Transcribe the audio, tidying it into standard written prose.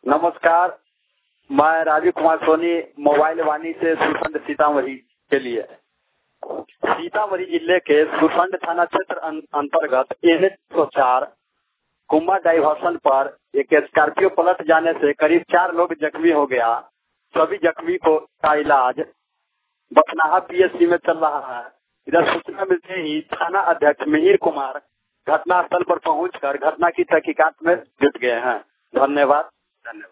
नमस्कार, मैं राजीव कुमार सोनी मोबाइल वाणी से सुरसंड सीतामढ़ी के लिए। सीतामढ़ी जिले के सुरसंड थाना क्षेत्र अंतर्गत NH 104 कुम्मा डाइवर्सन पर एक स्कॉर्पियो पलट जाने से करीब 4 लोग जख्मी हो गया। सभी जख्मी का इलाज बथनाहा PSC में चल रहा है। इधर सूचना मिलते ही थाना अध्यक्ष मिहिर कुमार घटनास्थल पर पहुंचकर घटना की तहकीकात में जुट गए हैं। धन्यवाद।